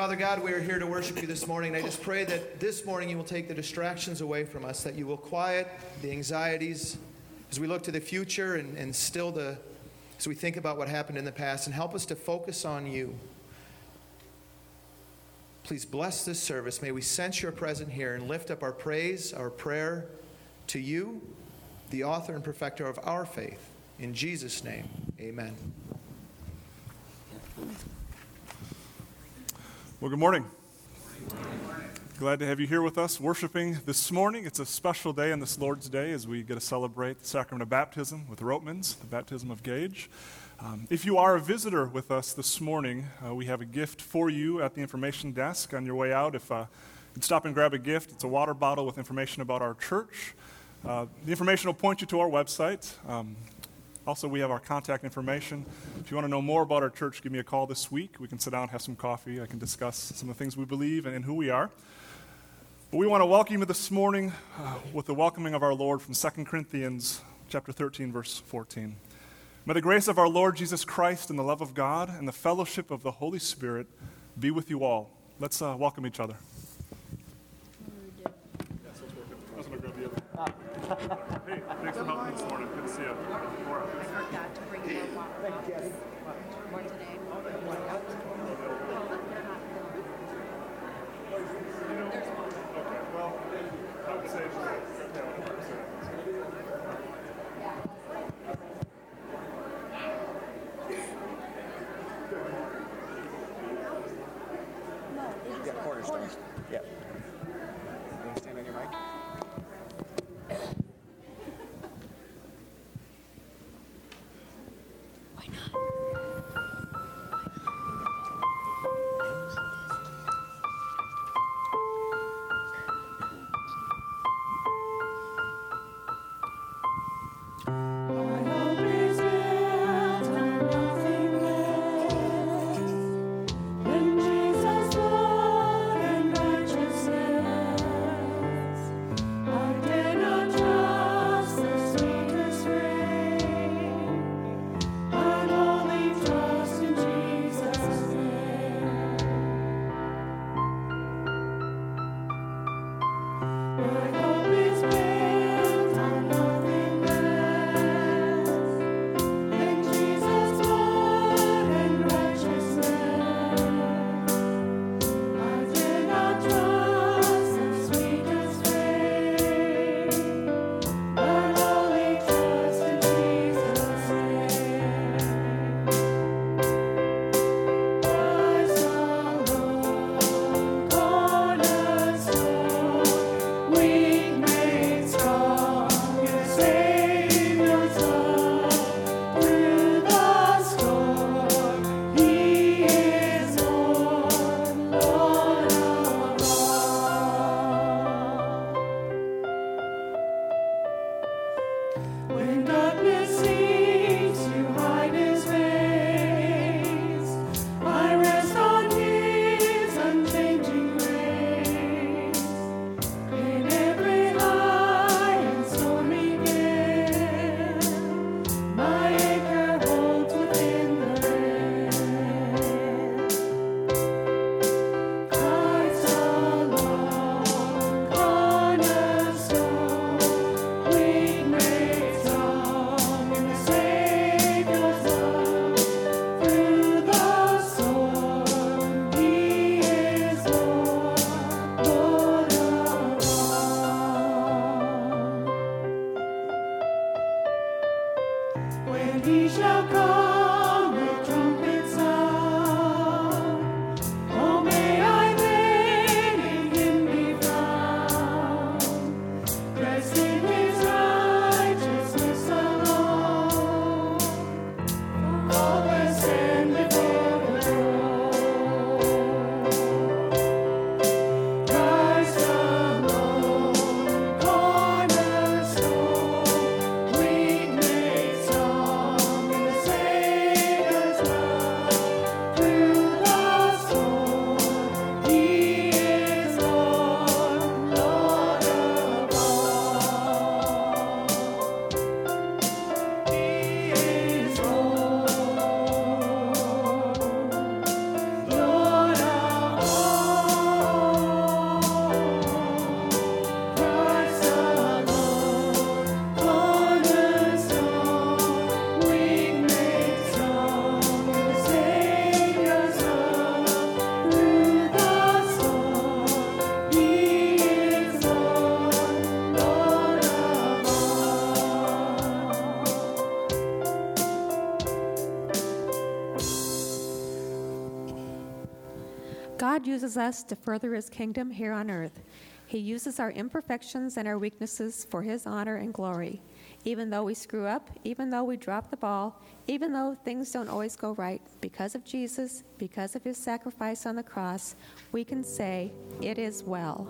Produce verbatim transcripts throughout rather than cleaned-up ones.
Father God, we are here to worship you this morning. I just pray that this morning you will take the distractions away from us, that you will quiet the anxieties as we look to the future and, and still the, as we think about what happened in the past, and help us to focus on you. Please bless this service. May we sense your presence here and lift up our praise, our prayer to you, the author and perfecter of our faith. In Jesus' name, amen. Well, good morning. Glad to have you here with us worshiping this morning. It's a special day on this Lord's Day as we get to celebrate the sacrament of baptism with the Rotemans, the baptism of Gage. Um, if you are a visitor with us this morning, uh, we have a gift for you at the information desk on your way out. If uh, you'd stop and grab a gift, it's a water bottle with information about our church. Uh, the information will point you to our website. Um, Also, we have our contact information. If you want to know more about our church, give me a call this week. We can sit down, have some coffee. I can discuss some of the things we believe and who we are. But we want to welcome you this morning uh, with the welcoming of our Lord from Second Corinthians chapter thirteen, verse fourteen. May the grace of our Lord Jesus Christ and the love of God and the fellowship of the Holy Spirit be with you all. Let's uh, welcome each other. Hey, thanks for helping this morning. Good to see you. I forgot to bring more water. More today. There's one. Okay, well, I would say Yeah, cornerstone. Yeah. You want to stand on your mic? Say God uses us to further his kingdom here on earth. He uses our imperfections and our weaknesses for his honor and glory. Even though we screw up, even though we drop the ball, even though things don't always go right, because of Jesus, because of his sacrifice on the cross, we can say, "It is well."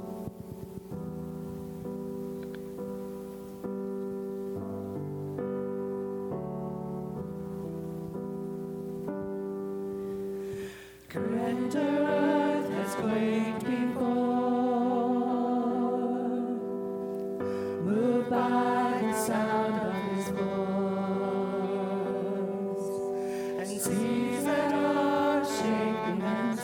Greater earth has quaked before, moved by the sound of his voice, and seas that are shaking and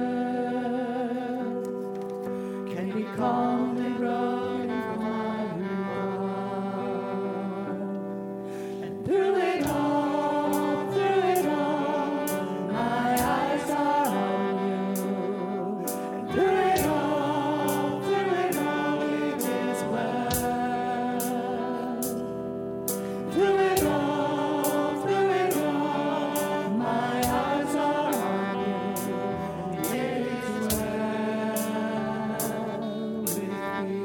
surf can be calmly broken while you are. And through it all, through it all, my eyes are on you. And through it all, through it all, it is well. Through it all, through it all, my eyes are on you. And it is well with me.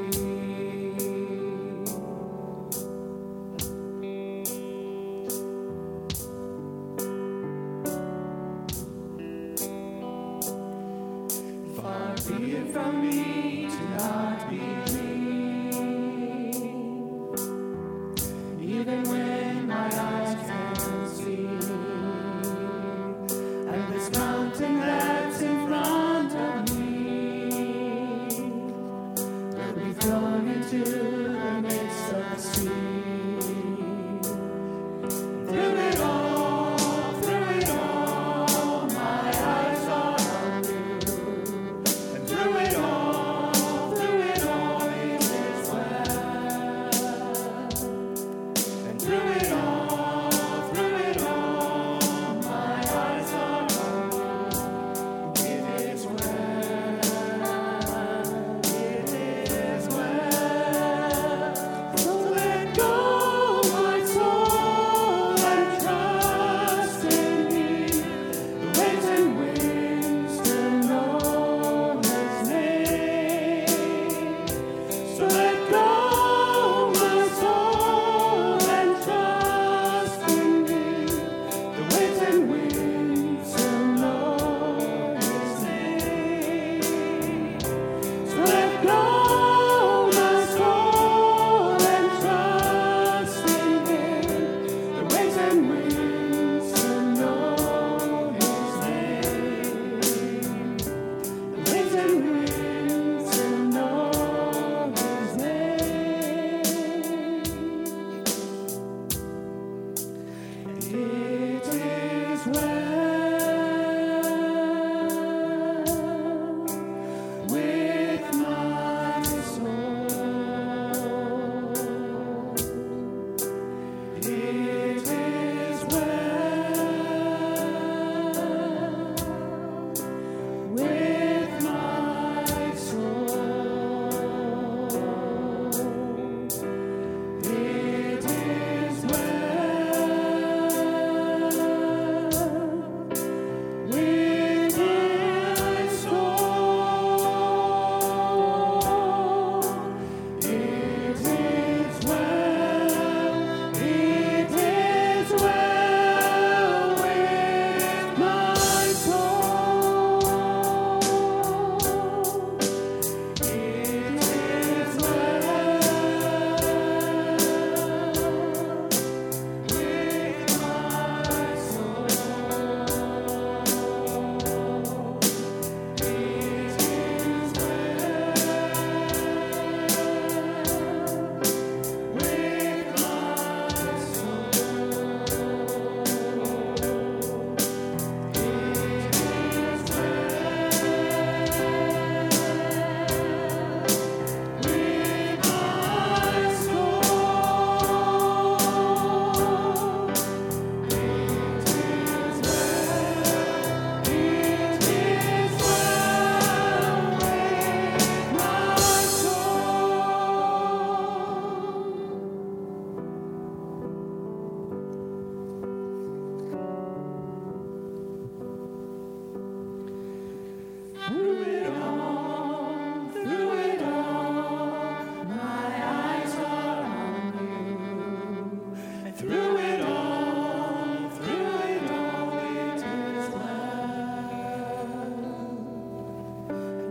Far be it from me to not believe, even when my eyes can't see. And this mountain that's in front of me will be thrown into the midst of the sea. Through it all, through it all, my eyes are on you. And through it all,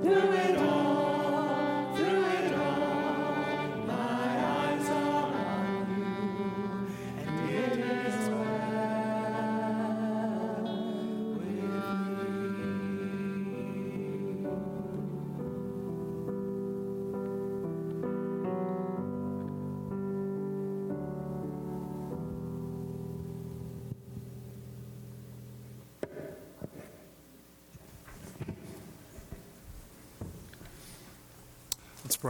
through it all, through it all, my eyes are on you, and it is well with Let's pray.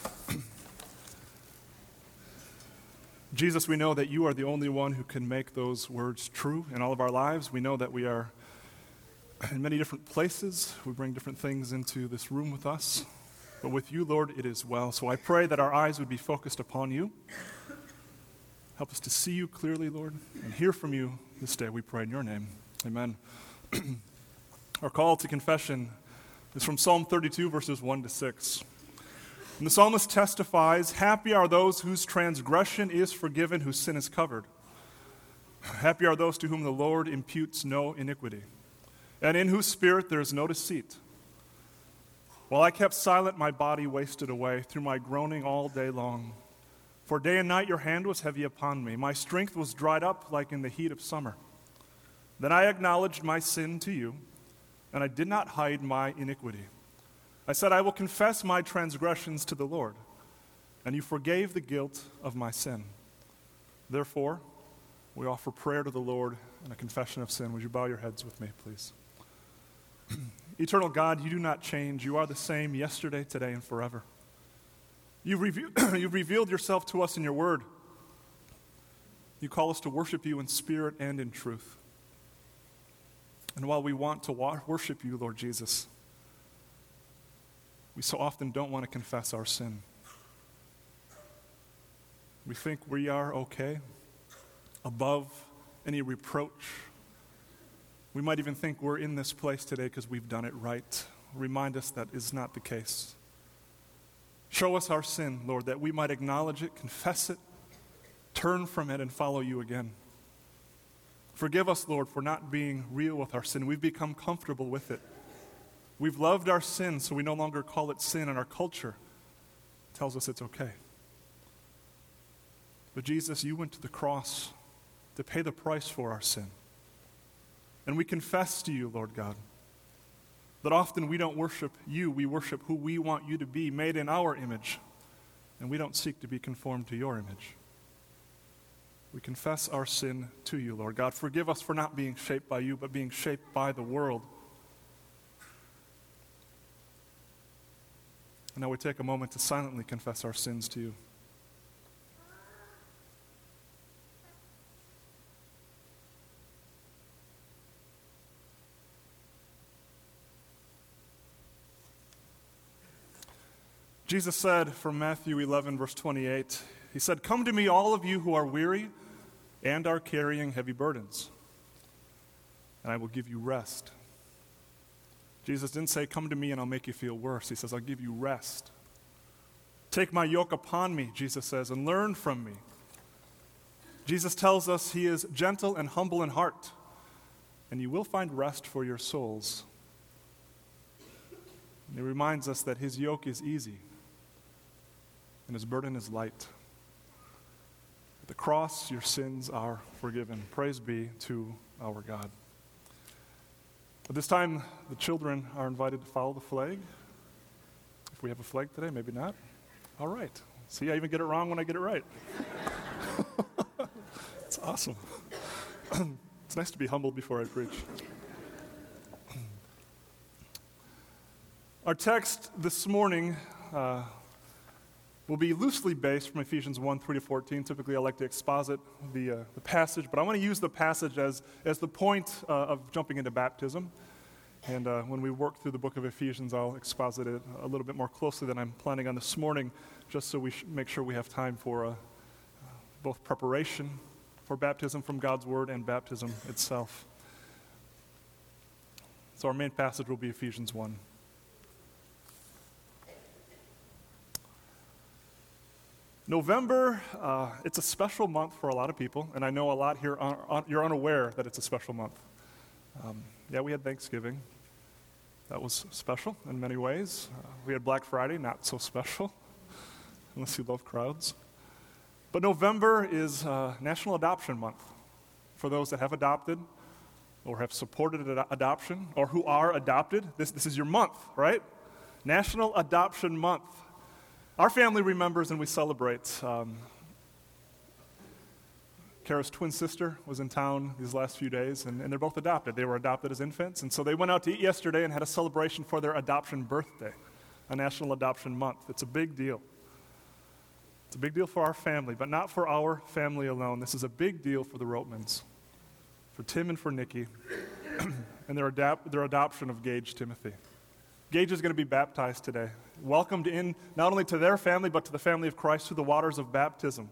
Jesus, we know that you are the only one who can make those words true in all of our lives. We know that we are in many different places. We bring different things into this room with us. But with you, Lord, it is well. So I pray that our eyes would be focused upon you. Help us to see you clearly, Lord, and hear from you this day, we pray in your name. Amen. Our call to confession is from Psalm thirty-two, verses one to six. And the psalmist testifies, "Happy are those whose transgression is forgiven, whose sin is covered. Happy are those to whom the Lord imputes no iniquity, and in whose spirit there is no deceit. While I kept silent, my body wasted away through my groaning all day long. For day and night your hand was heavy upon me. My strength was dried up like in the heat of summer. Then I acknowledged my sin to you, and I did not hide my iniquity. I said, I will confess my transgressions to the Lord, and you forgave the guilt of my sin. Therefore, we offer prayer to the Lord and a confession of sin. Would you bow your heads with me, please? Eternal God, you do not change. You are the same yesterday, today, and forever. You've, revealed, you've revealed yourself to us in your word. You call us to worship you in spirit and in truth. And while we want to wa- worship you, Lord Jesus, we so often don't want to confess our sin. We think we are okay, above any reproach. We might even think we're in this place today because we've done it right. Remind us that is not the case. Show us our sin, Lord, that we might acknowledge it, confess it, turn from it, and follow you again. Forgive us, Lord, for not being real with our sin. We've become comfortable with it. We've loved our sin, so we no longer call it sin, and our culture tells us it's okay. But Jesus, you went to the cross to pay the price for our sin. And we confess to you, Lord God, that often we don't worship you, we worship who we want you to be, made in our image, and we don't seek to be conformed to your image. We confess our sin to you, Lord God. Forgive us for not being shaped by you, but being shaped by the world. And now we take a moment to silently confess our sins to you. Jesus said from Matthew eleven, verse twenty-eight, he said, "Come to me, all of you who are weary and are carrying heavy burdens, and I will give you rest." Jesus didn't say, "Come to me and I'll make you feel worse." He says, "I'll give you rest." "Take my yoke upon me," Jesus says, "and learn from me." Jesus tells us he is gentle and humble in heart, and you will find rest for your souls. And he reminds us that his yoke is easy and his burden is light. At the cross, your sins are forgiven. Praise be to our God. At this time, the children are invited to follow the flag. If we have a flag today, maybe not. All right. See, I even get it wrong when I get it right. It's awesome. It's nice to be humbled before I preach. Our text this morning uh, will be loosely based from Ephesians one, three to fourteen. Typically, I like to exposit the, uh, the passage, but I want to use the passage as, as the point uh, of jumping into baptism. And uh, when we work through the book of Ephesians, I'll exposit it a little bit more closely than I'm planning on this morning, just so we sh- make sure we have time for uh, both preparation for baptism from God's Word and baptism itself. So our main passage will be Ephesians one. November, uh, it's a special month for a lot of people, and I know a lot here, are, are, you're unaware that it's a special month. Um, yeah, we had Thanksgiving. That was special in many ways. Uh, we had Black Friday, not so special, unless you love crowds. But November is uh, National Adoption Month for those that have adopted or have supported ad- adoption or who are adopted. This, this is your month, right? National Adoption Month. Our family remembers and we celebrate. Um, Kara's twin sister was in town these last few days, and, and they're both adopted. They were adopted as infants, and so they went out to eat yesterday and had a celebration for their adoption birthday, a National Adoption Month. It's a big deal. It's a big deal for our family, but not for our family alone. This is a big deal for the Roatmans, for Tim and for Nikki, and their, adap- their adoption of Gage Timothy. Gage is going to be baptized today, welcomed in not only to their family, but to the family of Christ through the waters of baptism.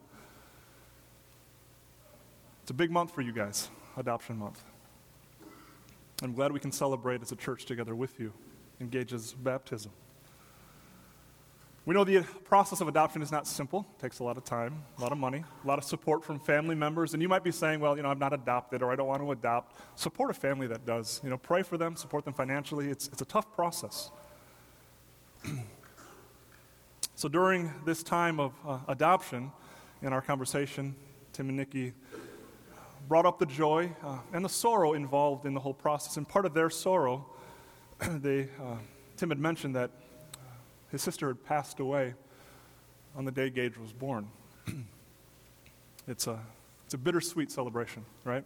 It's a big month for you guys, Adoption Month. I'm glad we can celebrate as a church together with you in Gage's baptism. We know the process of adoption is not simple. It takes a lot of time, a lot of money, a lot of support from family members. And you might be saying, well, you know, I'm not adopted or I don't want to adopt. Support a family that does. You know, pray for them, support them financially. It's, it's a tough process. So during this time of uh, adoption, in our conversation, Tim and Nikki brought up the joy uh, and the sorrow involved in the whole process. And part of their sorrow, they, uh, Tim had mentioned that his sister had passed away on the day Gage was born. It's a, it's a bittersweet celebration, right?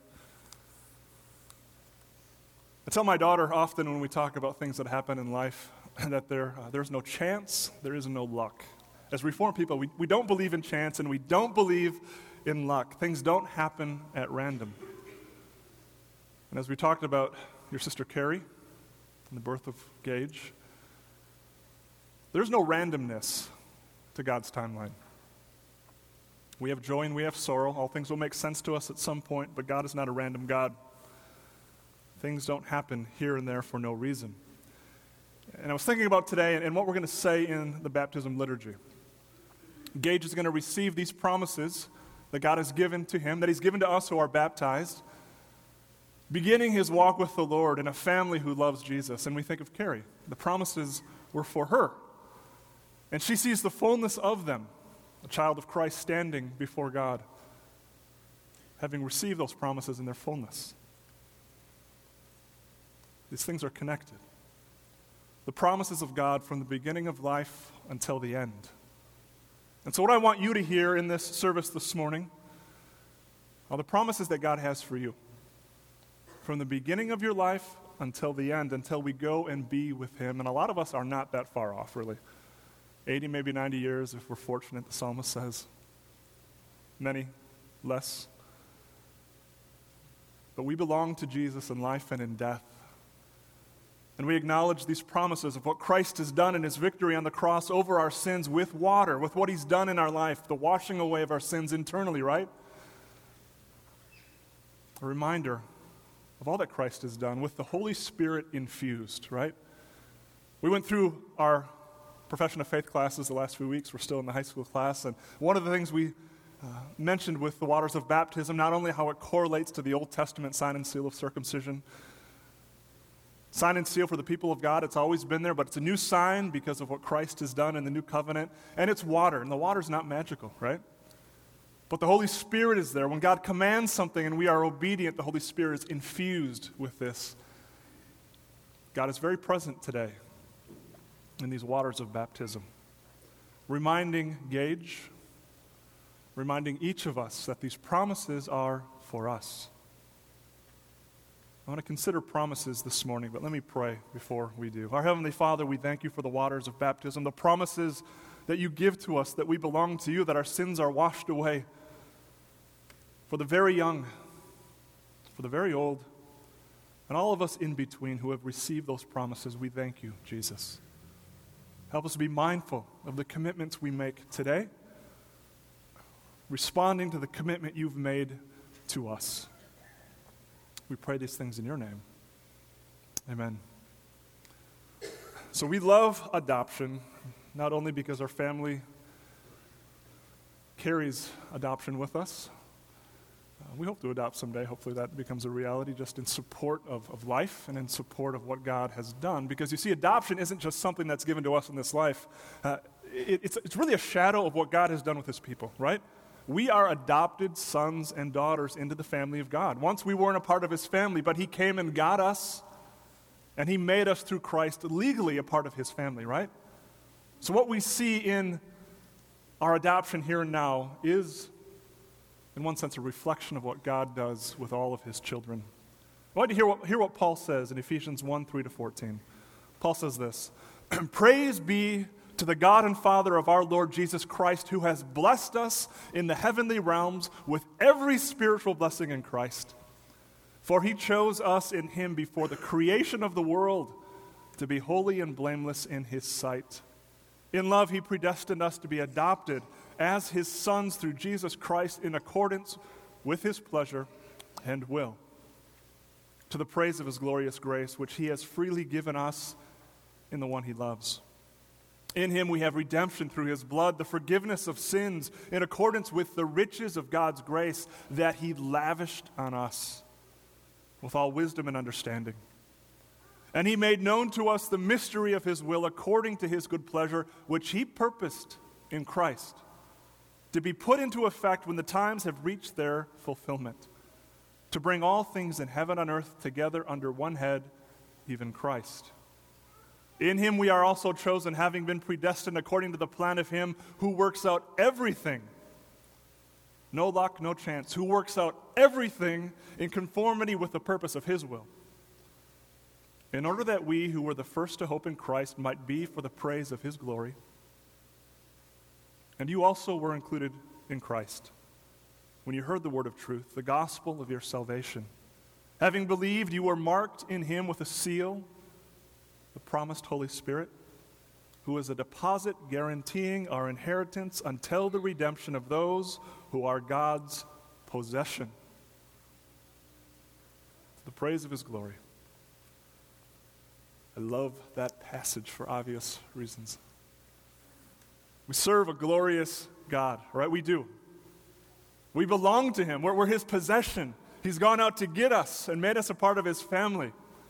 I tell my daughter often when we talk about things that happen in life that there, uh, there's no chance, there is no luck. As Reformed people, we, we don't believe in chance and we don't believe in luck. Things don't happen at random. And as we talked about your sister Carrie and the birth of Gage, there's no randomness to God's timeline. We have joy and we have sorrow. All things will make sense to us at some point, but God is not a random God. Things don't happen here and there for no reason. And I was thinking about today and, and what we're going to say in the baptism liturgy. Gage is going to receive these promises that God has given to him, that he's given to us who are baptized, beginning his walk with the Lord in a family who loves Jesus. And we think of Carrie. The promises were for her. And she sees the fullness of them, a child of Christ standing before God, having received those promises in their fullness. These things are connected. The promises of God from the beginning of life until the end. And so what I want you to hear in this service this morning are the promises that God has for you. From the beginning of your life until the end, until we go and be with him. And a lot of us are not that far off, really. eighty, maybe ninety years, if we're fortunate, the psalmist says. Many less. But we belong to Jesus in life and in death. And we acknowledge these promises of what Christ has done in his victory on the cross over our sins with water, with what he's done in our life, the washing away of our sins internally, right? A reminder of all that Christ has done with the Holy Spirit infused, right? We went through our profession of faith classes the last few weeks. We're still in the high school class. And one of the things we uh, mentioned with the waters of baptism, not only how it correlates to the Old Testament sign and seal of circumcision, sign and seal for the people of God, it's always been there, but it's a new sign because of what Christ has done in the new covenant. And it's water, and the water's not magical, right? But the Holy Spirit is there. When God commands something and we are obedient, the Holy Spirit is infused with this. God is very present today in these waters of baptism, reminding Gage, reminding each of us that these promises are for us. I want to consider promises this morning, but let me pray before we do. Our Heavenly Father, we thank you for the waters of baptism, the promises that you give to us, that we belong to you, that our sins are washed away. For the very young, for the very old, and all of us in between who have received those promises, we thank you, Jesus. Help us to be mindful of the commitments we make today, responding to the commitment you've made to us. We pray these things in your name. Amen. So we love adoption, not only because our family carries adoption with us, Uh, we hope to adopt someday. Hopefully that becomes a reality just in support of, of life and in support of what God has done. Because you see, adoption isn't just something that's given to us in this life. Uh, it, it's, it's really a shadow of what God has done with his people, right? We are adopted sons and daughters into the family of God. Once we weren't a part of his family, but he came and got us, and he made us through Christ legally a part of his family, right? So what we see in our adoption here and now is, in one sense, a reflection of what God does with all of his children. I want to hear what, hear what Paul says in Ephesians one, three to fourteen. Paul says this, "Praise be to the God and Father of our Lord Jesus Christ, who has blessed us in the heavenly realms with every spiritual blessing in Christ. For he chose us in him before the creation of the world to be holy and blameless in his sight. In love, he predestined us to be adopted as his sons through Jesus Christ in accordance with his pleasure and will, to the praise of his glorious grace, which he has freely given us in the one he loves. In him we have redemption through his blood, the forgiveness of sins in accordance with the riches of God's grace that he lavished on us with all wisdom and understanding. And he made known to us the mystery of his will according to his good pleasure, which he purposed in Christ, to be put into effect when the times have reached their fulfillment, to bring all things in heaven and earth together under one head, even Christ. In him we are also chosen, having been predestined according to the plan of him who works out everything, no luck, no chance, who works out everything in conformity with the purpose of his will, in order that we who were the first to hope in Christ might be for the praise of his glory. And you also were included in Christ when you heard the word of truth, the gospel of your salvation. Having believed, you were marked in him with a seal, the promised Holy Spirit, who is a deposit guaranteeing our inheritance until the redemption of those who are God's possession, to the praise of his glory. I love that passage for obvious reasons. We serve a glorious God, right? We do. We belong to him. We're, we're his possession. He's gone out to get us and made us a part of his family.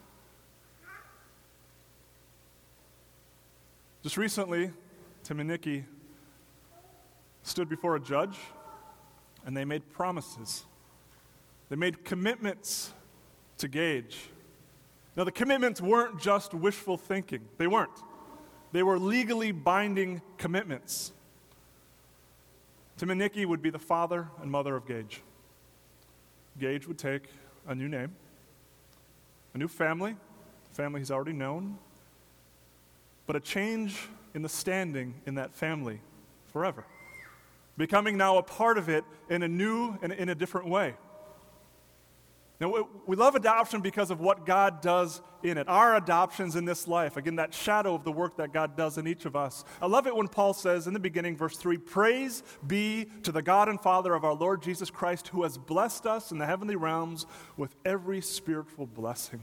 Just recently, Tim and Nikki stood before a judge, and they made promises. They made commitments to Gage. Now, the commitments weren't just wishful thinking. They weren't. They were legally binding commitments. Tim and Nikki would be the father and mother of Gage. Gage would take a new name, a new family, a family he's already known, but a change in the standing in that family forever, becoming now a part of it in a new and in a different way. Now, we love adoption because of what God does in it. Our adoptions in this life, again, that shadow of the work that God does in each of us. I love it when Paul says in the beginning, verse three, "Praise be to the God and Father of our Lord Jesus Christ, who has blessed us in the heavenly realms with every spiritual blessing."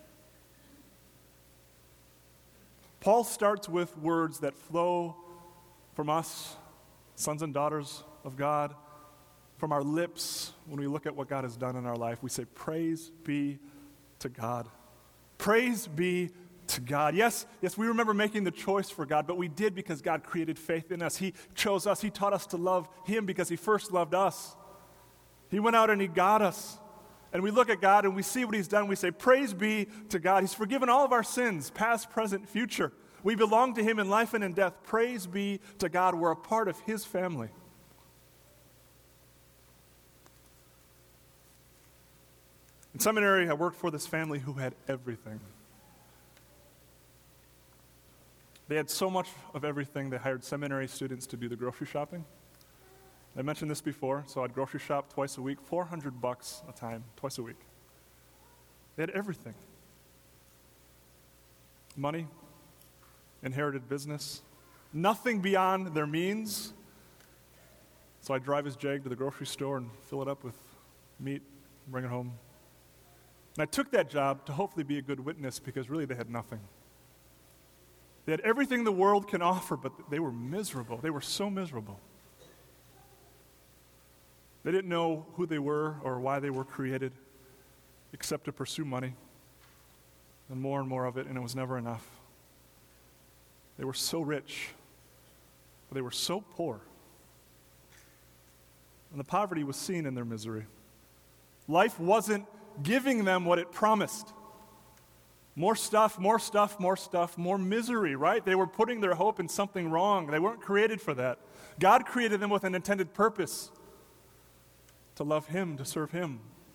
Paul starts with words that flow from us, sons and daughters of God, from our lips when we look at what God has done in our life. We say, praise be to God. Praise be to God. Yes, yes, we remember making the choice for God, but we did because God created faith in us. He chose us. He taught us to love him because he first loved us. He went out and he got us. And we look at God and we see what he's done. We say, praise be to God. He's forgiven all of our sins, past, present, future. We belong to him in life and in death. Praise be to God. We're a part of his family. In seminary, I worked for this family who had everything. They had so much of everything, they hired seminary students to do the grocery shopping. I mentioned this before, so I'd grocery shop twice a week, four hundred bucks a time, twice a week. They had everything. Money, inherited business, nothing beyond their means. So I'd drive his Jag to the grocery store and fill it up with meat, and bring it home. And I took that job to hopefully be a good witness because really they had nothing. They had everything the world can offer, but they were miserable. They were so miserable. They didn't know who they were or why they were created, except to pursue money and more and more of it, and it was never enough. They were so rich, but they were so poor. And the poverty was seen in their misery. Life wasn't giving them what it promised. More stuff, more stuff, more stuff, more misery, right? They were putting their hope in something wrong. They weren't created for that. God created them with an intended purpose, to love Him, to serve Him.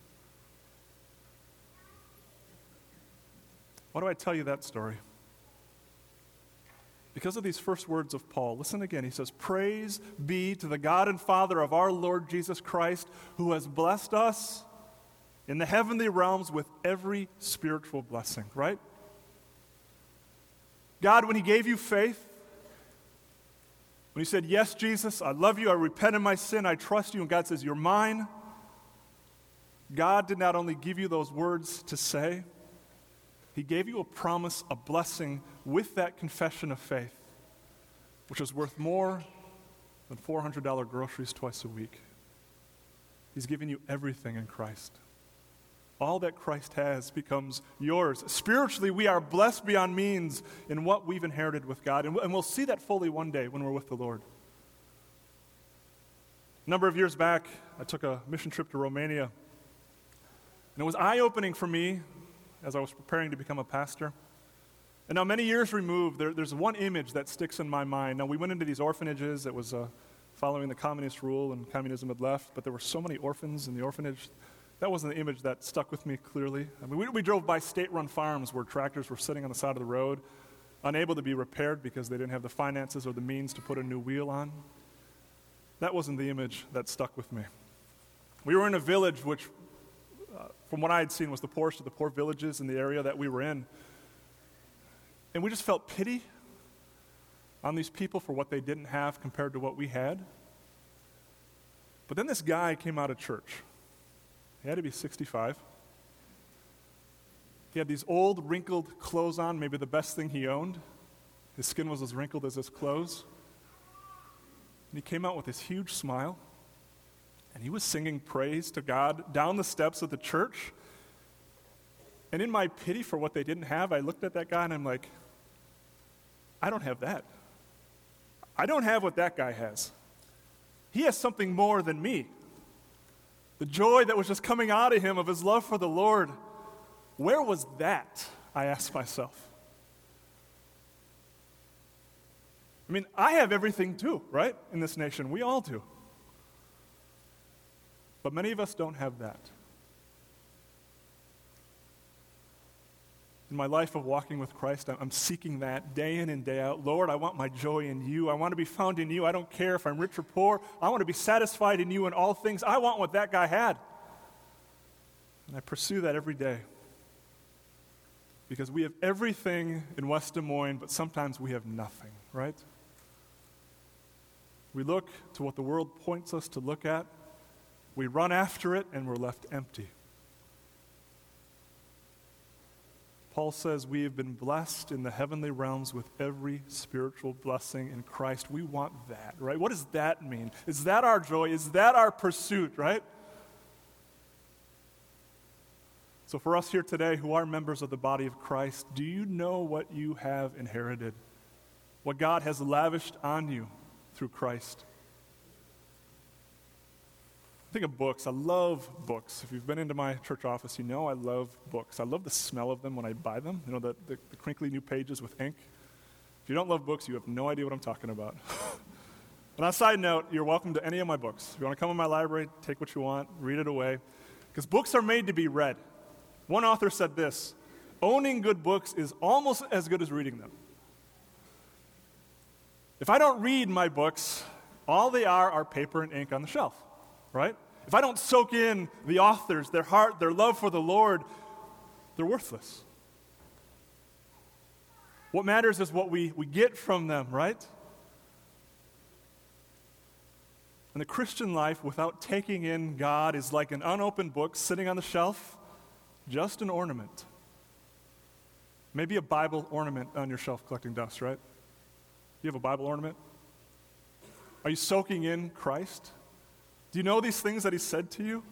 Why do I tell you that story? Because of these first words of Paul. Listen again. He says, "Praise be to the God and Father of our Lord Jesus Christ, who has blessed us in the heavenly realms with every spiritual blessing," right? God, when He gave you faith, when He said, "Yes, Jesus, I love you, I repent of my sin, I trust you," and God says, "You're mine," God did not only give you those words to say, He gave you a promise, a blessing with that confession of faith, which is worth more than four hundred dollars groceries twice a week. He's given you everything in Christ. All that Christ has becomes yours. Spiritually, we are blessed beyond means in what we've inherited with God, and we'll see that fully one day when we're with the Lord. A number of years back, I took a mission trip to Romania, and it was eye-opening for me as I was preparing to become a pastor. And now, many years removed, there, there's one image that sticks in my mind. Now, we went into these orphanages. It was uh, following the communist rule, and communism had left, but there were so many orphans in the orphanage. That wasn't the image that stuck with me clearly. I mean, we, we drove by state-run farms where tractors were sitting on the side of the road, unable to be repaired because they didn't have the finances or the means to put a new wheel on. That wasn't the image that stuck with me. We were in a village which, uh, from what I had seen, was the poorest of the poor villages in the area that we were in. And we just felt pity on these people for what they didn't have compared to what we had. But then this guy came out of church. He had to be sixty-five. He had these old, wrinkled clothes on, maybe the best thing he owned. His skin was as wrinkled as his clothes. And he came out with this huge smile, and he was singing praise to God down the steps of the church. And in my pity for what they didn't have, I looked at that guy and I'm like, I don't have that. I don't have what that guy has. He has something more than me. The joy that was just coming out of him of his love for the Lord, where was that? I asked myself. I mean, I have everything too, right? In this nation, we all do. But many of us don't have that. In my life of walking with Christ, I'm seeking that day in and day out. Lord, I want my joy in you. I want to be found in you. I don't care if I'm rich or poor. I want to be satisfied in you in all things. I want what that guy had. And I pursue that every day. Because we have everything in West Des Moines, but sometimes we have nothing, right? We look to what the world points us to look at. We run after it, and we're left empty. Paul says we have been blessed in the heavenly realms with every spiritual blessing in Christ. We want that, right? What does that mean? Is that our joy? Is that our pursuit, right? So for us here today who are members of the body of Christ, do you know what you have inherited? What God has lavished on you through Christ? Think of books. I love books. If you've been into my church office, you know I love books. I love the smell of them when I buy them. You know, the, the, the crinkly new pages with ink. If you don't love books, you have no idea what I'm talking about. And on a side note, you're welcome to any of my books. If you want to come in my library, take what you want, read it away. Because books are made to be read. One author said this, owning good books is almost as good as reading them. If I don't read my books, all they are are paper and ink on the shelf, right? If I don't soak in the authors, their heart, their love for the Lord, they're worthless. What matters is what we, we get from them, right? And the Christian life without taking in God is like an unopened book sitting on the shelf, just an ornament. Maybe a Bible ornament on your shelf collecting dust, right? You have a Bible ornament? Are you soaking in Christ? Do you know these things that he said to you?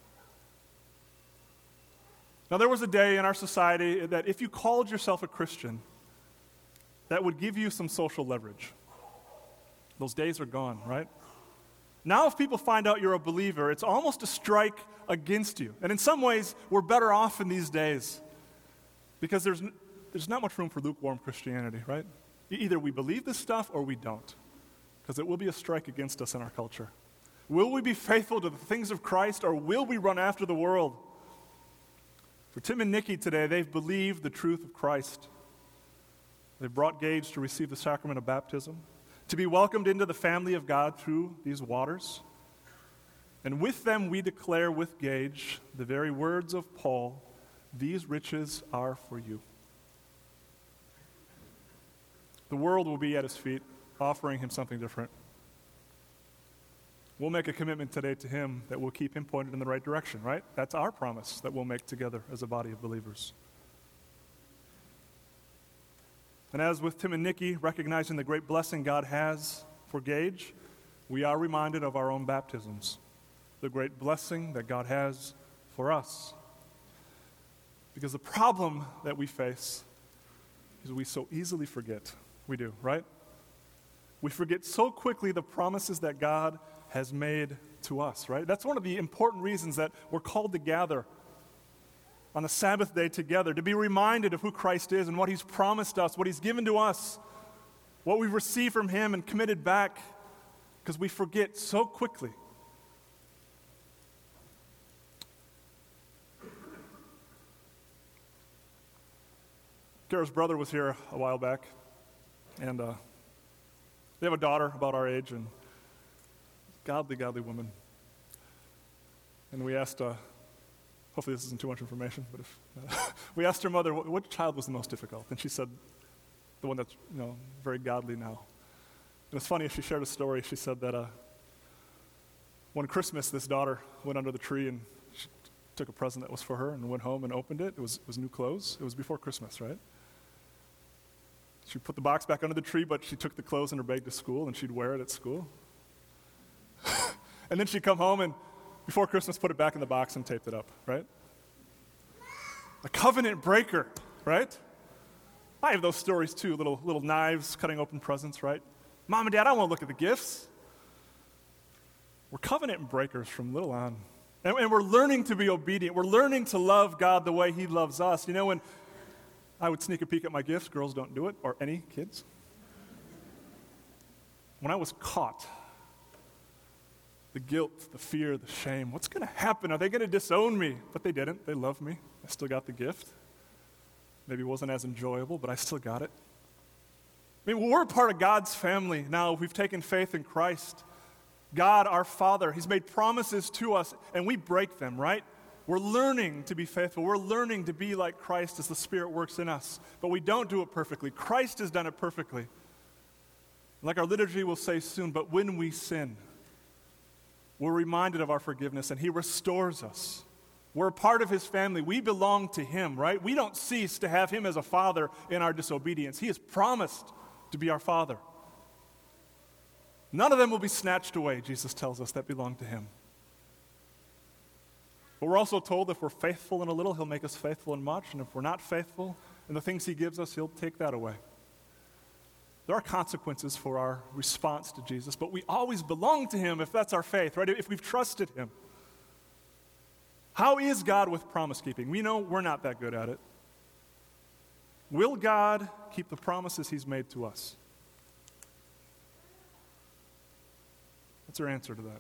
Now, there was a day in our society that if you called yourself a Christian, that would give you some social leverage. Those days are gone, right? Now, if people find out you're a believer, it's almost a strike against you. And in some ways, we're better off in these days because there's, n- there's not much room for lukewarm Christianity, right? E- Either we believe this stuff or we don't, because it will be a strike against us in our culture. Will we be faithful to the things of Christ, or will we run after the world? For Tim and Nikki today, they've believed the truth of Christ. They've brought Gage to receive the sacrament of baptism, to be welcomed into the family of God through these waters. And with them we declare with Gage the very words of Paul, "These riches are for you." The world will be at his feet, offering him something different. We'll make a commitment today to him that will keep him pointed in the right direction, right? That's our promise that we'll make together as a body of believers. And as with Tim and Nikki, recognizing the great blessing God has for Gage, we are reminded of our own baptisms, the great blessing that God has for us. Because the problem that we face is we so easily forget. We do, right? We forget so quickly the promises that God has made to us, right? That's one of the important reasons that we're called to gather on the Sabbath day together, to be reminded of who Christ is and what he's promised us, what he's given to us, what we've received from him and committed back, because we forget so quickly. Kara's brother was here a while back, and uh, they have a daughter about our age, and godly, godly woman. And we asked, uh, hopefully this isn't too much information, but if uh, we asked her mother, what, what child was the most difficult? And she said, the one that's, you know, very godly now. And it's funny, she shared a story. She said that uh, one Christmas, this daughter went under the tree and she took a present that was for her and went home and opened it. It was, it was new clothes. It was before Christmas, right? She put the box back under the tree, but she took the clothes in her bag to school, and she'd wear it at school. And then she'd come home and, before Christmas, put it back in the box and taped it up, right? A covenant breaker, right? I have those stories too, little, little knives cutting open presents, right? Mom and Dad, I want to look at the gifts. We're covenant breakers from little on. And, and we're learning to be obedient. We're learning to love God the way he loves us. You know, when I would sneak a peek at my gifts, girls don't do it, or any kids. When I was caught, the guilt, the fear, the shame, what's going to happen? Are they going to disown me? But they didn't. They loved me. I still got the gift. Maybe it wasn't as enjoyable, but I still got it. I mean, we're a part of God's family now. We've taken faith in Christ. God, our Father, he's made promises to us, and we break them, right? We're learning to be faithful. We're learning to be like Christ as the Spirit works in us. But we don't do it perfectly. Christ has done it perfectly. Like our liturgy will say soon, but when we sin, we're reminded of our forgiveness, and he restores us. We're a part of his family. We belong to him, right? We don't cease to have him as a father in our disobedience. He has promised to be our father. None of them will be snatched away, Jesus tells us, that belong to him. But we're also told if we're faithful in a little, he'll make us faithful in much, and if we're not faithful in the things he gives us, he'll take that away. There are consequences for our response to Jesus, but we always belong to him if that's our faith, right? If we've trusted him. How is God with promise keeping? We know we're not that good at it. Will God keep the promises he's made to us? What's our answer to that?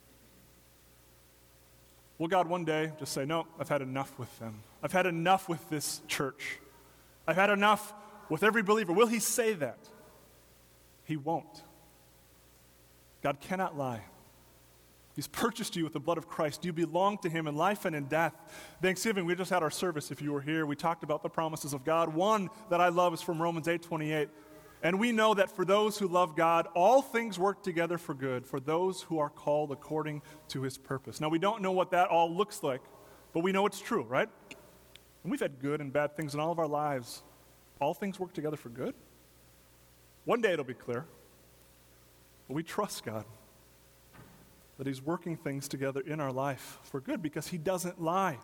Will God one day just say, no, I've had enough with them. I've had enough with this church. I've had enough with every believer. Will he say that? He won't. God cannot lie. He's purchased you with the blood of Christ. You belong to him in life and in death. Thanksgiving, we just had our service if you were here. We talked about the promises of God. One that I love is from Romans eight twenty-eight. And we know that for those who love God, all things work together for good, for those who are called according to his purpose. Now, we don't know what that all looks like, but we know it's true, right? And we've had good and bad things in all of our lives. All things work together for good? One day it'll be clear. But we trust God. that he's working things together in our life for good because he doesn't lie.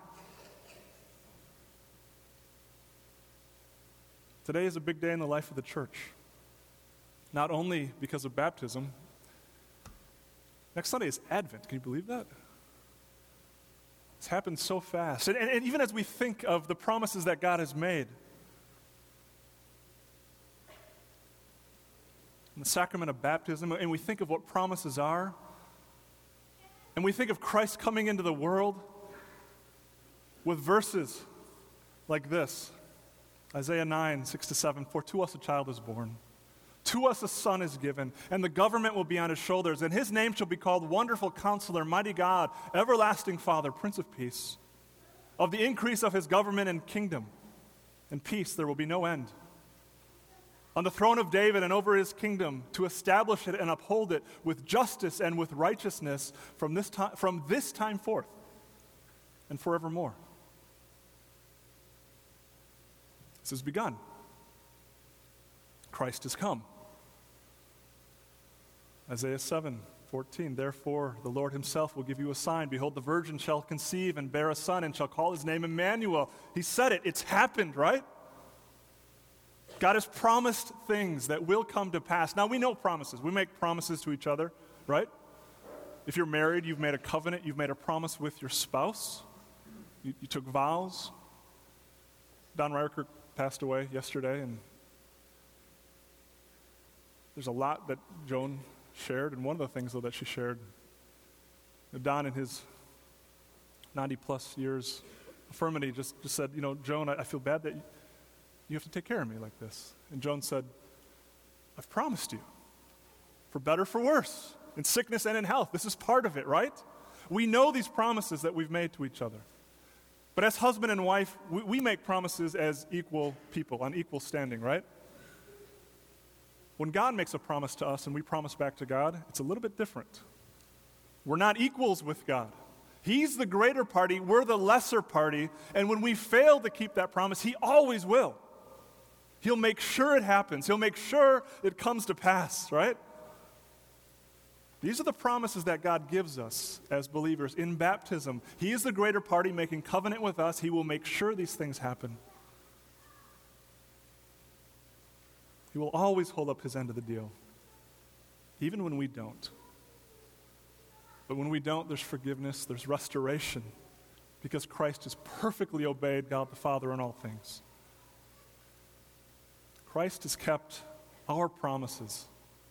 Today is a big day in the life of the church, not only because of baptism. Next Sunday is Advent. Can you believe that? It's happened so fast. And, and, and even as we think of the promises that God has made, in the sacrament of baptism, and we think of what promises are, and we think of Christ coming into the world with verses like this, Isaiah nine, six to seven, for to us a child is born, to us a son is given, and the government will be on his shoulders, and his name shall be called Wonderful Counselor, Mighty God, Everlasting Father, Prince of Peace. Of the increase of his government and kingdom and peace there will be no end. On the throne of David and over his kingdom, to establish it and uphold it with justice and with righteousness from this time, from this time forth and forevermore. This has begun. Christ has come. Isaiah seven fourteen, therefore the Lord himself will give you a sign. Behold, the virgin shall conceive and bear a son and shall call his name Emmanuel. He said it. It's happened, right? God has promised things that will come to pass. Now, we know promises. We make promises to each other, right? If you're married, you've made a covenant. You've made a promise with your spouse. You, you took vows. Don Ryerkirk passed away yesterday, and there's a lot that Joan shared, and one of the things, though, that she shared, Don in his ninety-plus years infirmity just, just said, you know, Joan, I, I feel bad that you, you have to take care of me like this. And Joan said, I've promised you, for better, for worse, in sickness and in health. This is part of it, right? We know these promises that we've made to each other. But as husband and wife, we, we make promises as equal people, on equal standing, right? When God makes a promise to us and we promise back to God, it's a little bit different. We're not equals with God. He's the greater party, we're the lesser party, and when we fail to keep that promise, he always will. He'll make sure it happens. He'll make sure it comes to pass, right? These are the promises that God gives us as believers in baptism. He is the greater party making covenant with us. He will make sure these things happen. He will always hold up his end of the deal, even when we don't. But when we don't, there's forgiveness, there's restoration, because Christ has perfectly obeyed God the Father in all things. Christ has kept our promises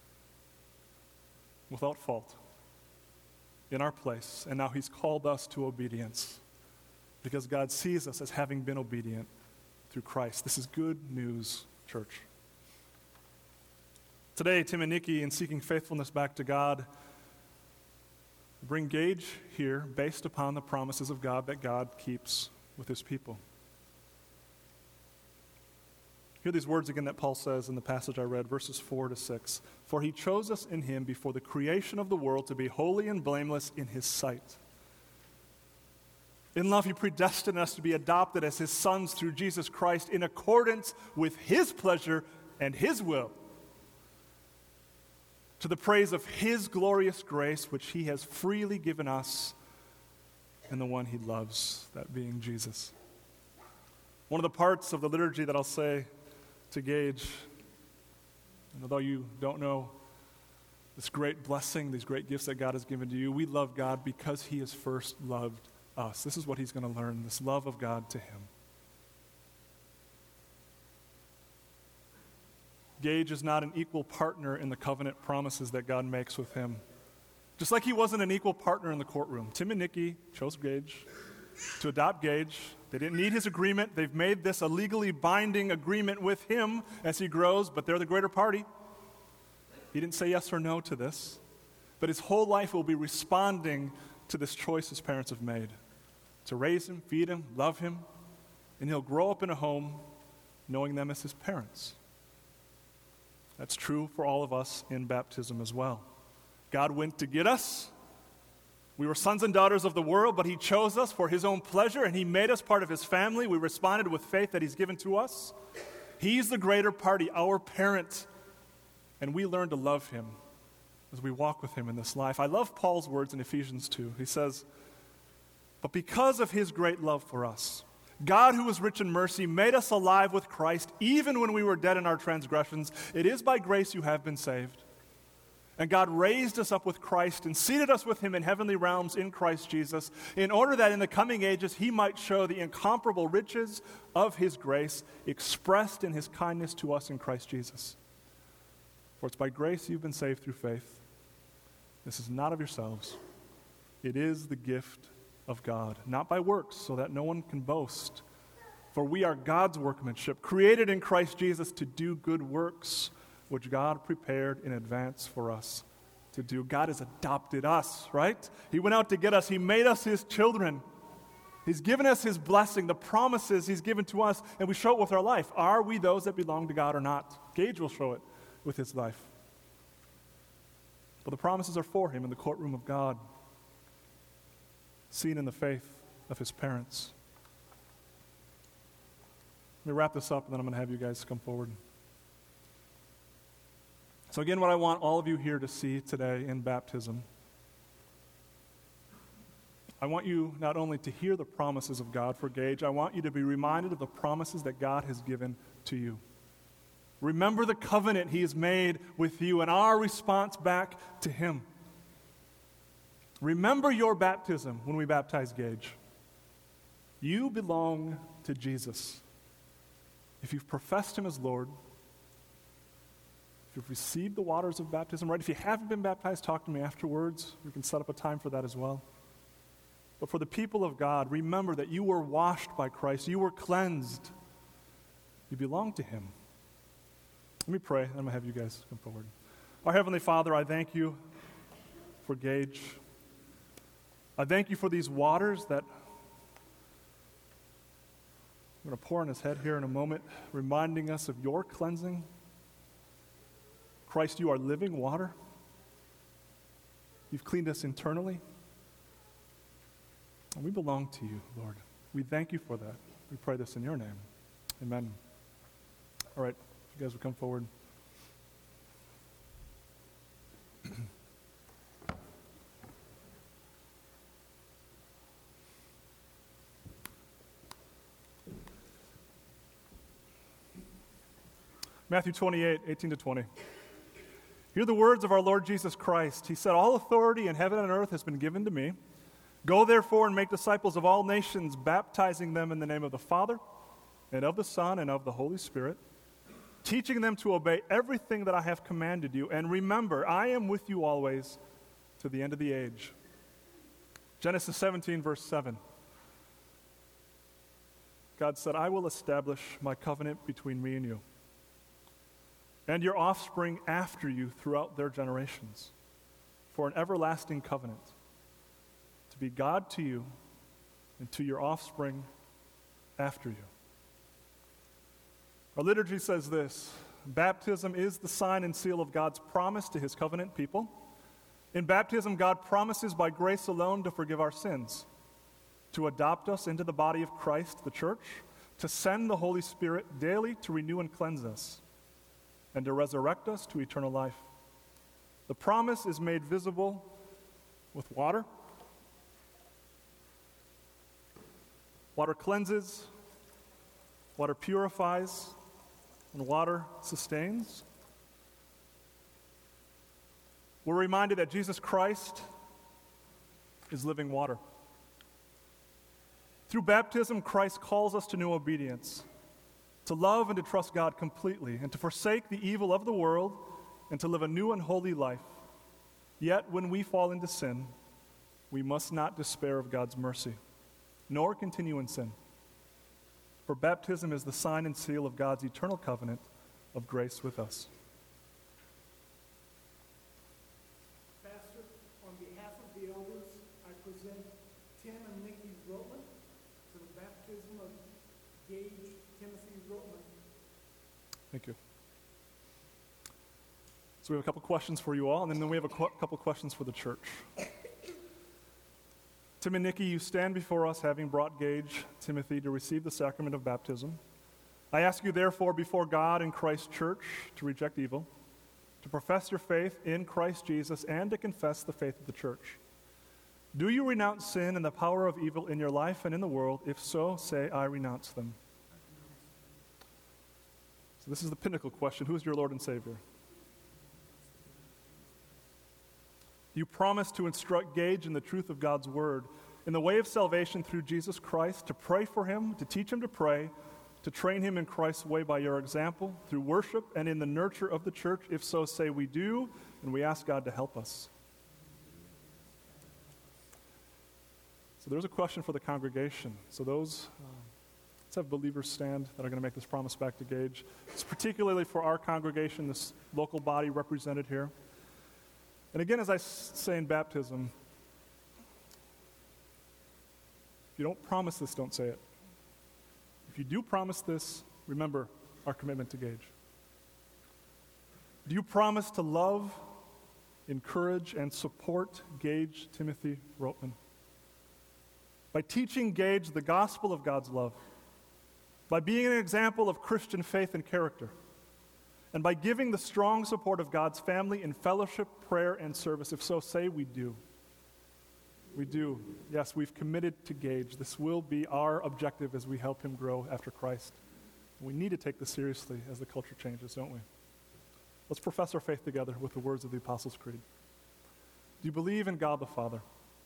without fault in our place, and now he's called us to obedience because God sees us as having been obedient through Christ. This is good news, church. Today, Tim and Nikki, in seeking faithfulness back to God, bring Gage here based upon the promises of God that God keeps with his people. Hear these words again that Paul says in the passage I read, verses four to six. For he chose us in him before the creation of the world to be holy and blameless in his sight. In love, he predestined us to be adopted as his sons through Jesus Christ in accordance with his pleasure and his will, to the praise of his glorious grace, which he has freely given us in the one he loves, that being Jesus. One of the parts of the liturgy that I'll say to Gage, and although you don't know this great blessing, these great gifts that God has given to you, we love God because he has first loved us. This is what he's going to learn, this love of God to him. Gage is not an equal partner in the covenant promises that God makes with him. Just like he wasn't an equal partner in the courtroom. Tim and Nikki chose Gage to adopt Gage. They didn't need his agreement. They've made this a legally binding agreement with him as he grows, but they're the greater party. He didn't say yes or no to this, but his whole life will be responding to this choice his parents have made, to raise him, feed him, love him, and he'll grow up in a home knowing them as his parents. That's true for all of us in baptism as well. God went to get us. We were sons and daughters of the world, but he chose us for his own pleasure, and he made us part of his family. We responded with faith that he's given to us. He's the greater party, our parent, and we learn to love him as we walk with him in this life. I love Paul's words in Ephesians two. He says, "But because of his great love for us, God, who is rich in mercy, made us alive with Christ even when we were dead in our transgressions. It is by grace you have been saved. And God raised us up with Christ and seated us with him in heavenly realms in Christ Jesus, in order that in the coming ages he might show the incomparable riches of his grace expressed in his kindness to us in Christ Jesus. For it's by grace you've been saved through faith. This is not of yourselves. It is the gift of God, not by works, so that no one can boast. For we are God's workmanship, created in Christ Jesus to do good works, which God prepared in advance for us to do." God has adopted us, right? He went out to get us. He made us his children. He's given us his blessing, the promises he's given to us, and we show it with our life. Are we those that belong to God or not? Gage will show it with his life. But the promises are for him in the courtroom of God, seen in the faith of his parents. Let me wrap this up, and then I'm going to have you guys come forward. So again, what I want all of you here to see today in baptism, I want you not only to hear the promises of God for Gage, I want you to be reminded of the promises that God has given to you. Remember the covenant he has made with you and our response back to him. Remember your baptism when we baptize Gage. You belong to Jesus. If you've professed him as Lord, if you've received the waters of baptism, right? If you haven't been baptized, talk to me afterwards. We can set up a time for that as well. But for the people of God, remember that you were washed by Christ. You were cleansed. You belong to him. Let me pray. I'm going to have you guys come forward. Our Heavenly Father, I thank you for Gage. I thank you for these waters that I'm going to pour on his head here in a moment, reminding us of your cleansing. Christ, you are living water. You've cleaned us internally. And we belong to you, Lord. We thank you for that. We pray this in your name. Amen. All right, if you guys will come forward. Matthew twenty-eight, eighteen to twenty. Hear the words of our Lord Jesus Christ. He said, "All authority in heaven and earth has been given to me. Go therefore and make disciples of all nations, baptizing them in the name of the Father and of the Son and of the Holy Spirit, teaching them to obey everything that I have commanded you. And remember, I am with you always to the end of the age." Genesis seventeen, verse seven. God said, "I will establish my covenant between me and you, and your offspring after you throughout their generations, for an everlasting covenant, to be God to you and to your offspring after you." Our liturgy says this: baptism is the sign and seal of God's promise to his covenant people. In baptism, God promises by grace alone to forgive our sins, to adopt us into the body of Christ, the church, to send the Holy Spirit daily to renew and cleanse us, and to resurrect us to eternal life. The promise is made visible with water. Water cleanses, water purifies, and water sustains. We're reminded that Jesus Christ is living water. Through baptism, Christ calls us to new obedience, to love and to trust God completely, and to forsake the evil of the world, and to live a new and holy life. Yet when we fall into sin, we must not despair of God's mercy, nor continue in sin. For baptism is the sign and seal of God's eternal covenant of grace with us. Pastor, on behalf of the elders, I present Tim and Nikki Rotman to the baptism of Gage Timothy Rotman. Thank you. So we have a couple questions for you all, and then we have a qu- couple questions for the church. Tim and Nikki, you stand before us having brought Gage Timothy to receive the sacrament of baptism. I ask you therefore before God and Christ's church to reject evil, to profess your faith in Christ Jesus and to confess the faith of the church. Do you renounce sin and the power of evil in your life and in the world? If so, say, I renounce them. So this is the pinnacle question. Who is your Lord and Savior? Do you promise to instruct Gage in the truth of God's word, in the way of salvation through Jesus Christ, to pray for him, to teach him to pray, to train him in Christ's way by your example, through worship and in the nurture of the church? If so, say we do, and we ask God to help us. So there's a question for the congregation. So those, uh, let's have believers stand that are going to make this promise back to Gage. It's particularly for our congregation, this local body represented here. And again, as I s- say in baptism, if you don't promise this, don't say it. If you do promise this, remember our commitment to Gage. Do you promise to love, encourage, and support Gage Timothy Rotman by teaching Gage the gospel of God's love, by being an example of Christian faith and character, and by giving the strong support of God's family in fellowship, prayer, and service? If so, say we do. We do. Yes, we've committed to Gage. This will be our objective as we help him grow after Christ. We need to take this seriously as the culture changes, don't we? Let's profess our faith together with the words of the Apostles' Creed. Do you believe in God the Father?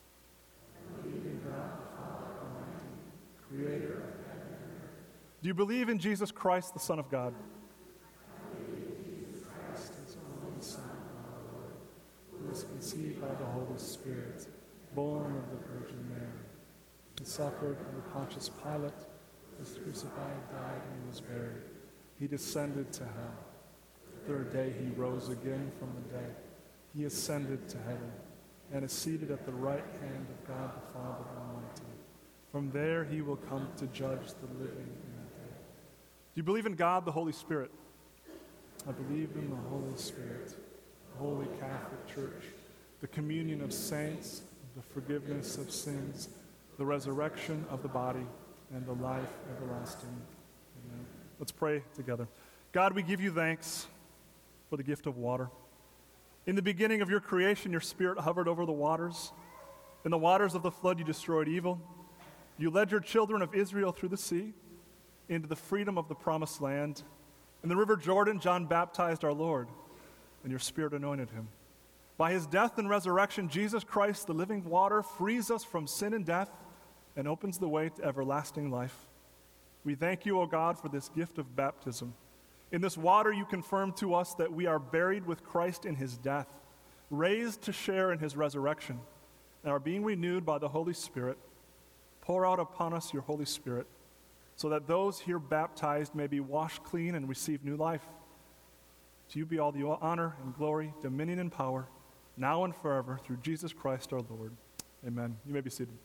I believe in God the Father Almighty, creator of heaven and earth. Do you believe in Jesus Christ, the Son of God? I believe in Jesus Christ, his only Son, our Lord, who was conceived by the Holy Spirit, born of the Virgin Mary. He suffered under Pontius Pilate, was crucified, died, and was buried. He descended to hell. The third day he rose again from the dead. He ascended to heaven and is seated at the right hand of God the Father Almighty. From there he will come to judge the living and the dead. Do you believe in God, the Holy Spirit? I believe in the Holy Spirit, the Holy Catholic Church, the communion of saints, the forgiveness of sins, the resurrection of the body, and the life everlasting. Amen. Let's pray together. God, we give you thanks for the gift of water. In the beginning of your creation, your Spirit hovered over the waters. In the waters of the flood, you destroyed evil. You led your children of Israel through the sea into the freedom of the promised land. In the river Jordan, John baptized our Lord, and your Spirit anointed him. By his death and resurrection, Jesus Christ, the living water, frees us from sin and death and opens the way to everlasting life. We thank you, O God, for this gift of baptism. In this water, you confirm to us that we are buried with Christ in his death, raised to share in his resurrection, and are being renewed by the Holy Spirit. Pour out upon us your Holy Spirit, so that those here baptized may be washed clean and receive new life. To you be all the honor and glory, dominion and power, now and forever, through Jesus Christ our Lord. Amen. You may be seated.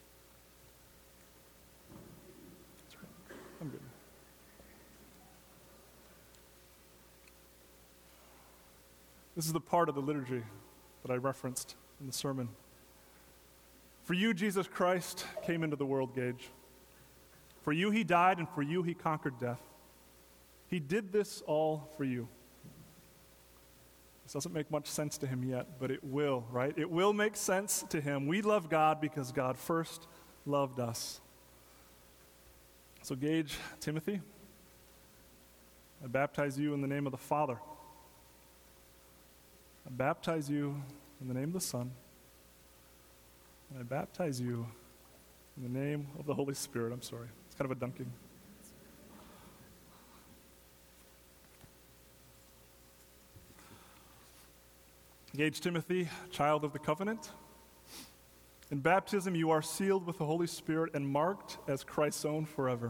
That's right. I'm good. This is the part of the liturgy that I referenced in the sermon. For you, Jesus Christ came into the world, Gage. For you, he died, and for you, he conquered death. He did this all for you. This doesn't make much sense to him yet, but it will, right? It will make sense to him. We love God because God first loved us. So, Gage, Timothy, I baptize you in the name of the Father. I baptize you in the name of the Son. And I baptize you in the name of the Holy Spirit. I'm sorry. It's kind of a dunking. Gage Timothy, child of the covenant. In baptism, you are sealed with the Holy Spirit and marked as Christ's own forever.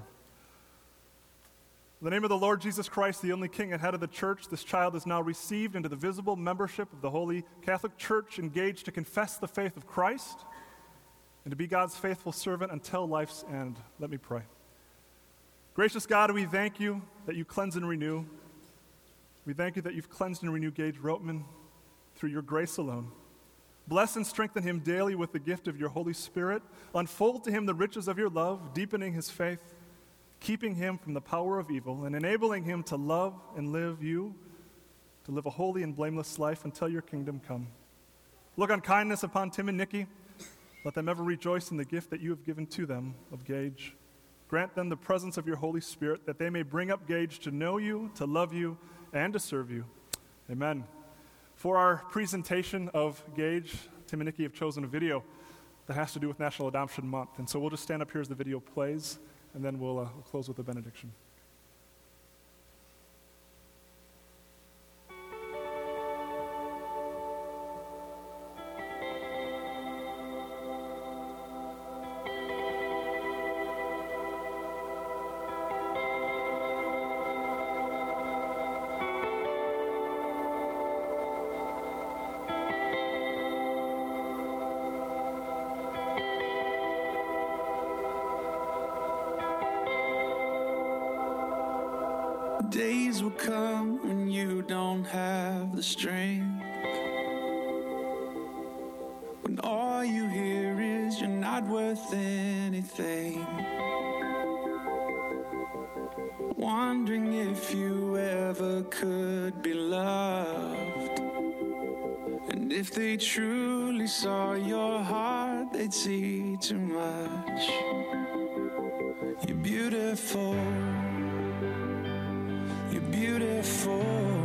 In the name of the Lord Jesus Christ, the only King and head of the church, this child is now received into the visible membership of the Holy Catholic Church, engaged to confess the faith of Christ and to be God's faithful servant until life's end. Let me pray. Gracious God, we thank you that you cleanse and renew. We thank you that you've cleansed and renewed Gage Rotman through your grace alone. Bless and strengthen him daily with the gift of your Holy Spirit. Unfold to him the riches of your love, deepening his faith, keeping him from the power of evil, and enabling him to love and live you to live a holy and blameless life until your kingdom come. Look on kindness upon Tim and Nikki. Let them ever rejoice in the gift that you have given to them of Gage. Grant them the presence of your Holy Spirit, that they may bring up Gage to know you, to love you, and to serve you. Amen. For our presentation of Gage, Tim and Nikki have chosen a video that has to do with National Adoption Month. And so we'll just stand up here as the video plays, and then we'll, uh, we'll close with a benediction. Days will come when you don't have the strength, when all you hear is you're not worth anything, wondering if you ever could be loved. And if they truly saw your heart, they'd see too much. You're beautiful. You're beautiful.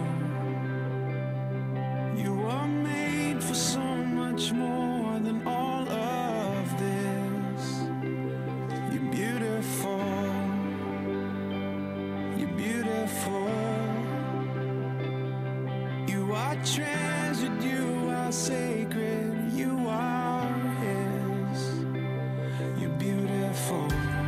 You are made for so much more than all of this. You're beautiful. You're beautiful. You are treasured. You are sacred. You are His. You're beautiful.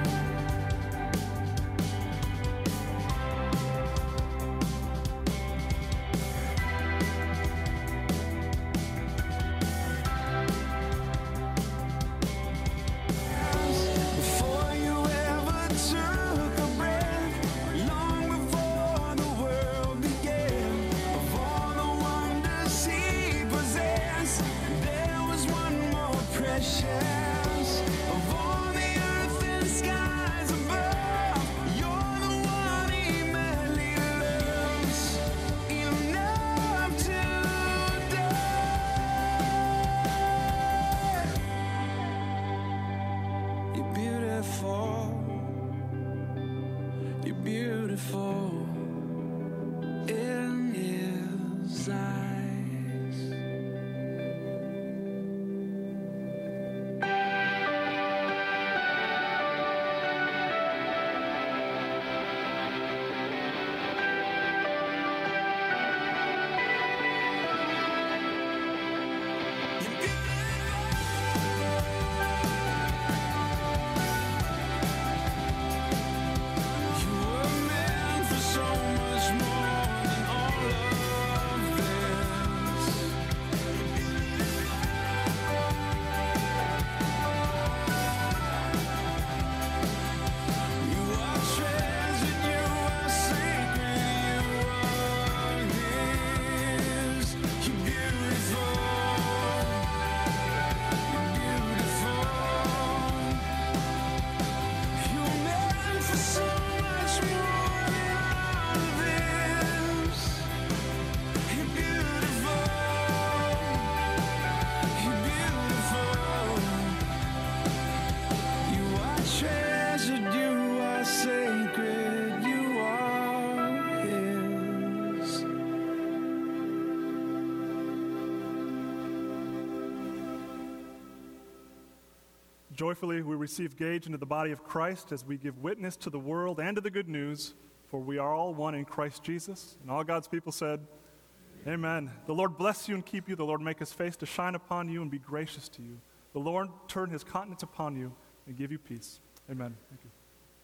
Joyfully, we receive Gage into the body of Christ as we give witness to the world and to the good news, for we are all one in Christ Jesus. And all God's people said, Amen. Amen. The Lord bless you and keep you. The Lord make His face to shine upon you and be gracious to you. The Lord turn His countenance upon you and give you peace. Amen. Thank you.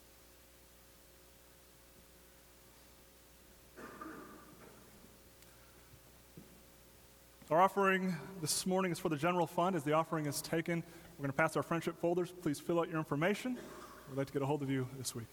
Our offering this morning is for the general fund. As the offering is taken, we're going to pass our friendship folders. Please fill out your information. We'd like to get a hold of you this week.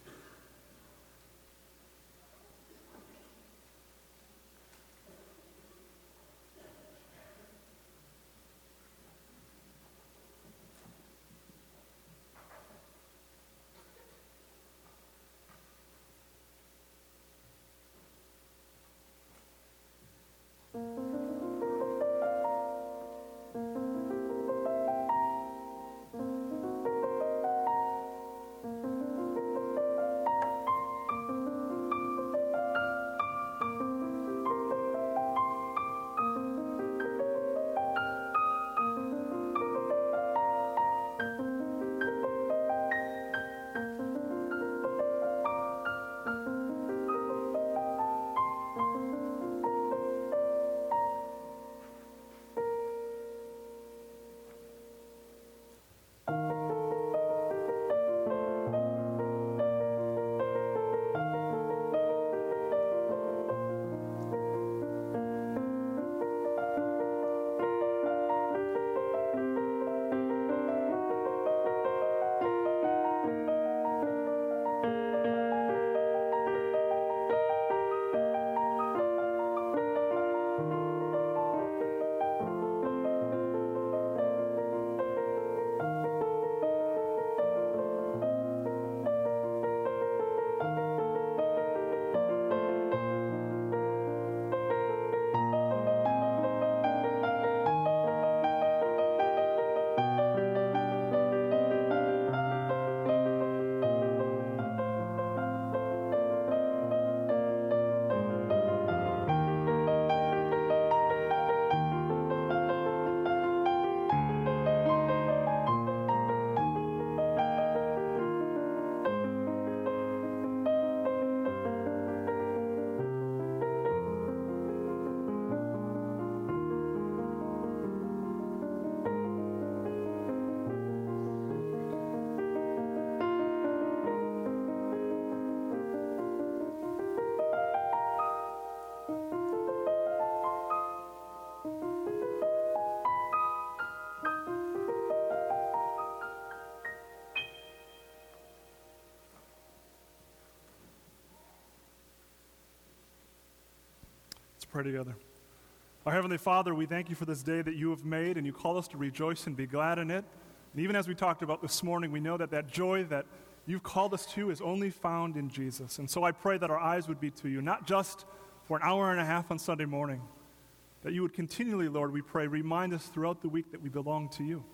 pray together. Our Heavenly Father, we thank you for this day that you have made, and you call us to rejoice and be glad in it. And even as we talked about this morning, we know that that joy that you've called us to is only found in Jesus. And so I pray that our eyes would be to you, not just for an hour and a half on Sunday morning, that you would continually, Lord, we pray, remind us throughout the week that we belong to you.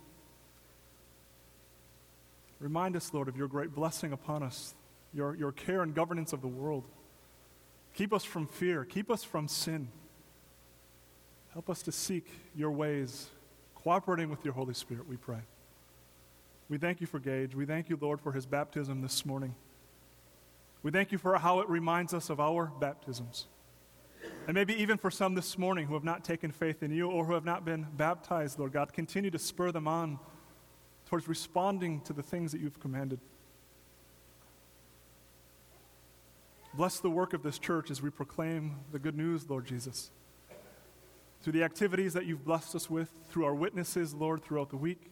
Remind us, Lord, of your great blessing upon us, your, your care and governance of the world. Keep us from fear. Keep us from sin. Help us to seek your ways, cooperating with your Holy Spirit, we pray. We thank you for Gage. We thank you, Lord, for his baptism this morning. We thank you for how it reminds us of our baptisms. And maybe even for some this morning who have not taken faith in you or who have not been baptized, Lord God, continue to spur them on towards responding to the things that you've commanded. Bless the work of this church as we proclaim the good news, Lord Jesus. Through the activities that you've blessed us with, through our witnesses, Lord, throughout the week.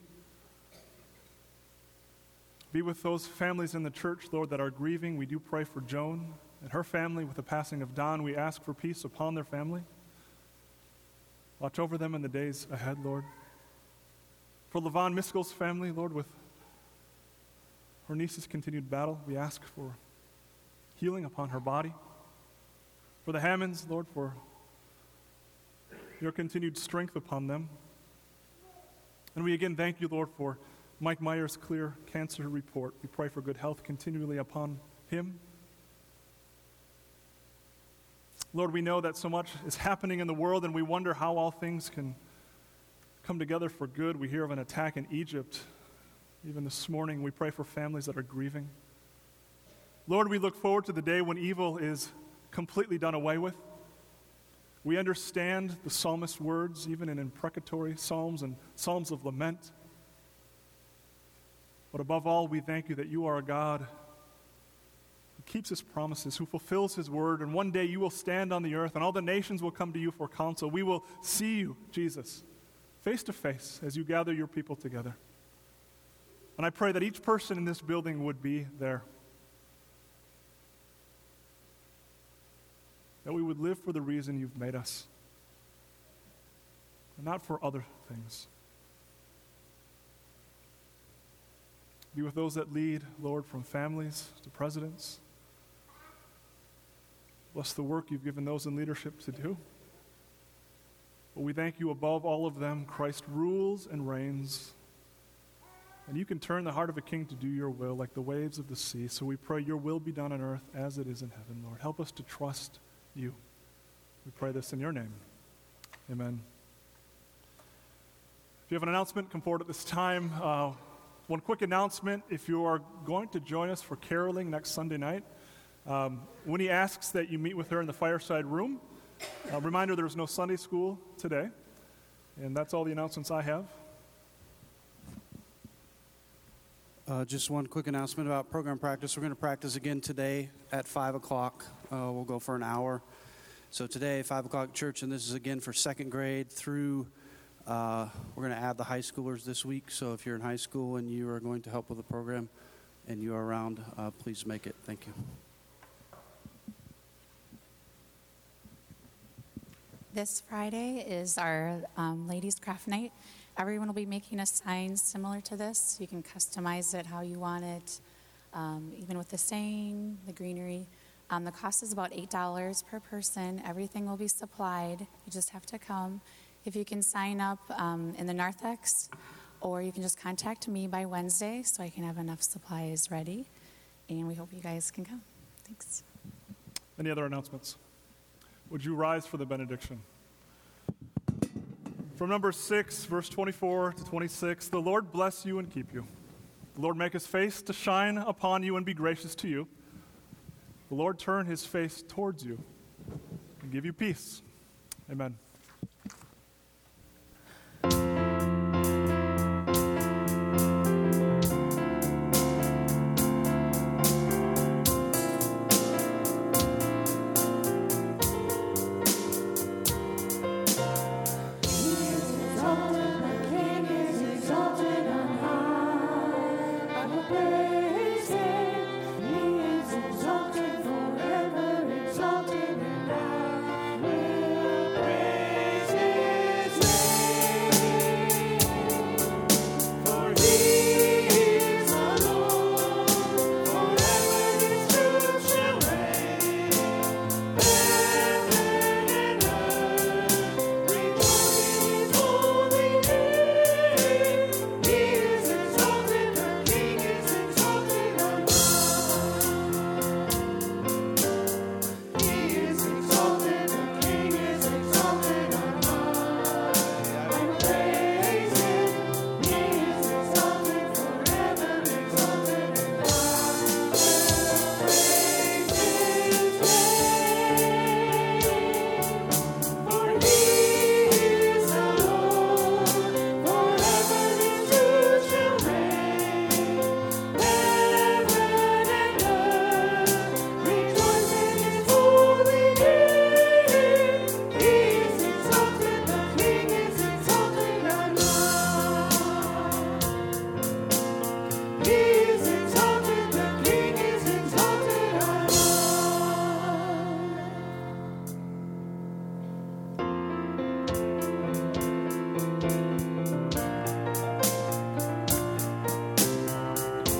Be with those families in the church, Lord, that are grieving. We do pray for Joan and her family with the passing of Don. We ask for peace upon their family. Watch over them in the days ahead, Lord. For Levon Miskell's family, Lord, with her niece's continued battle, we ask for healing upon her body. For the Hammonds, Lord, for your continued strength upon them. And we again thank you, Lord, for Mike Meyer's clear cancer report. We pray for good health continually upon him. Lord, we know that so much is happening in the world, and we wonder how all things can come together for good. We hear of an attack in Egypt. Even this morning, we pray for families that are grieving. Lord, we look forward to the day when evil is completely done away with. We understand the psalmist's words, even in imprecatory psalms and psalms of lament. But above all, we thank you that you are a God who keeps his promises, who fulfills his word, and one day you will stand on the earth and all the nations will come to you for counsel. We will see you, Jesus, face to face as you gather your people together. And I pray that each person in this building would be there. That we would live for the reason you've made us, and not for other things. Be with those that lead, Lord, from families to presidents. Bless the work you've given those in leadership to do. But we thank you above all of them, Christ rules and reigns. And you can turn the heart of a king to do your will like the waves of the sea. So we pray your will be done on earth as it is in heaven, Lord. Help us to trust you. We pray this in your name. Amen. If you have an announcement, come forward at this time. Uh, one quick announcement. If you are going to join us for caroling next Sunday night, um, Winnie asks that you meet with her in the fireside room. A reminder, there's no Sunday school today. And that's all the announcements I have. Uh, just one quick announcement about program practice. We're going to practice again today at five o'clock. Uh, we'll go for an hour. So today, five o'clock church, and this is again for second grade through, uh, we're going to add the high schoolers this week. So if you're in high school and you are going to help with the program and you are around, uh, please make it. Thank you. This Friday is our um, Ladies Craft Night. Everyone will be making a sign similar to this. You can customize it how you want it, um, even with the saying, the greenery. Um, the cost is about eight dollars per person. Everything will be supplied. You just have to come. If you can sign up um, in the narthex, or you can just contact me by Wednesday so I can have enough supplies ready. And we hope you guys can come. Thanks. Any other announcements? Would you rise for the benediction? From number six, verse twenty-four to twenty-six, the Lord bless you and keep you. The Lord make his face to shine upon you and be gracious to you. The Lord turn his face towards you and give you peace. Amen.